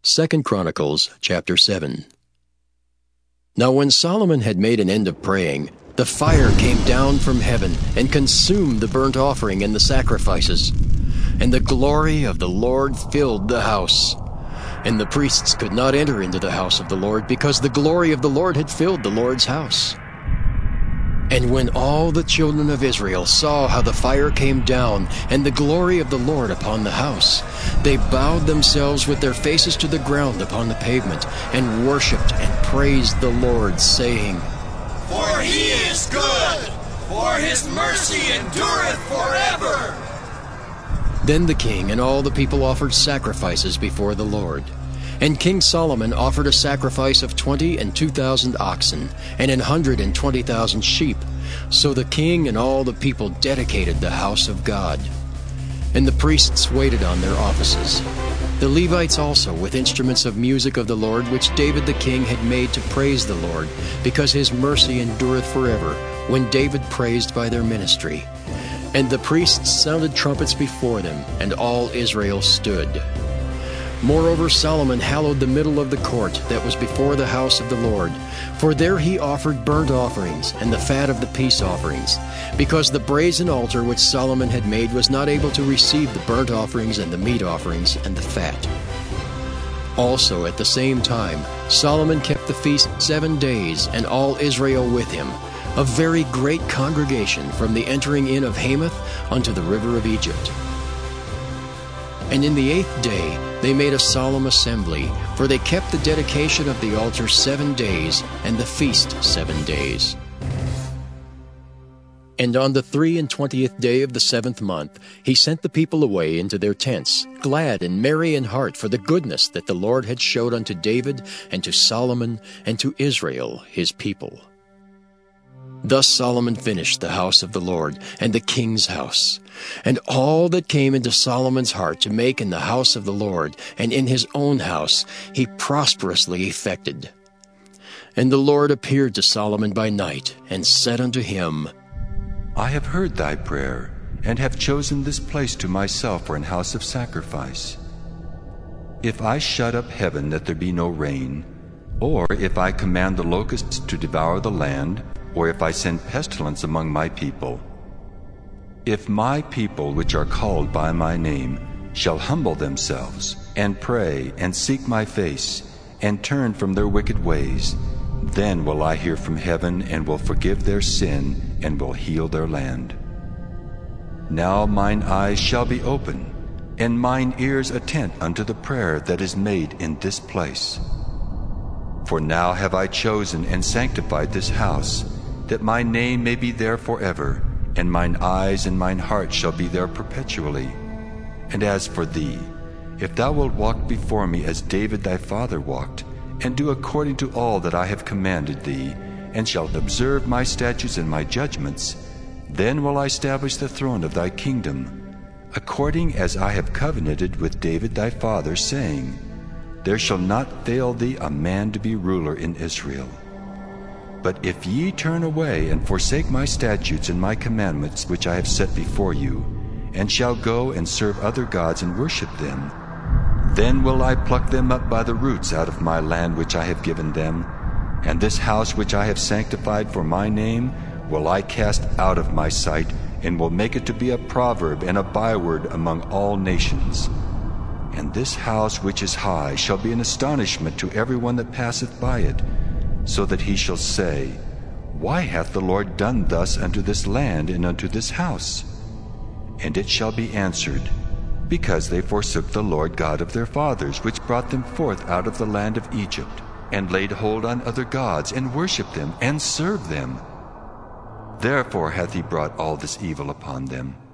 2 Chronicles chapter 7. Now when Solomon had made an end of praying, the fire came down from heaven and consumed the burnt offering and the sacrifices. And the glory of the Lord filled the house. And the priests could not enter into the house of the Lord, because the glory of the Lord had filled the Lord's house. And when all the children of Israel saw how the fire came down and the glory of the Lord upon the house, they bowed themselves with their faces to the ground upon the pavement, and worshipped and praised the Lord, saying, For he is good, for his mercy endureth forever. Then the king and all the people offered sacrifices before the Lord. And King Solomon offered a sacrifice of 22,000 oxen and 120,000 sheep. So the king and all the people dedicated the house of God. And the priests waited on their offices. The Levites also, with instruments of music of the Lord, which David the king had made to praise the Lord, because his mercy endureth forever, when David praised by their ministry. And the priests sounded trumpets before them, and all Israel stood. Moreover, Solomon hallowed the middle of the court that was before the house of the Lord, for there he offered burnt offerings and the fat of the peace offerings, because the brazen altar which Solomon had made was not able to receive the burnt offerings and the meat offerings and the fat. Also at the same time Solomon kept the feast 7 days, and all Israel with him, a very great congregation, from the entering in of Hamath unto the river of Egypt. And in the 8th day they made a solemn assembly, for they kept the dedication of the altar 7 days, and the feast 7 days. And on the 23rd day of the 7th month he sent the people away into their tents, glad and merry in heart for the goodness that the Lord had showed unto David, and to Solomon, and to Israel his people. Thus Solomon finished the house of the Lord, and the king's house, and all that came into Solomon's heart to make in the house of the Lord, and in his own house, he prosperously effected. And the Lord appeared to Solomon by night, and said unto him, I have heard thy prayer, and have chosen this place to myself for an house of sacrifice. If I shut up heaven that there be no rain, or if I command the locusts to devour the land, or if I send pestilence among my people, if my people which are called by my name shall humble themselves, and pray, and seek my face, and turn from their wicked ways, then will I hear from heaven, and will forgive their sin, and will heal their land. Now mine eyes shall be open, and mine ears attent unto the prayer that is made in this place. For now have I chosen and sanctified this house, that my name may be there forever, and mine eyes and mine heart shall be there perpetually. And as for thee, if thou wilt walk before me as David thy father walked, and do according to all that I have commanded thee, and shalt observe my statutes and my judgments, then will I establish the throne of thy kingdom, according as I have covenanted with David thy father, saying, There shall not fail thee a man to be ruler in Israel. But if ye turn away and forsake my statutes and my commandments which I have set before you, and shall go and serve other gods and worship them, then will I pluck them up by the roots out of my land which I have given them, and this house which I have sanctified for my name will I cast out of my sight, and will make it to be a proverb and a byword among all nations. And this house which is high shall be an astonishment to every one that passeth by it, so that he shall say, Why hath the Lord done thus unto this land and unto this house? And it shall be answered, Because they forsook the Lord God of their fathers, which brought them forth out of the land of Egypt, and laid hold on other gods, and worshipped them, and served them. Therefore hath he brought all this evil upon them.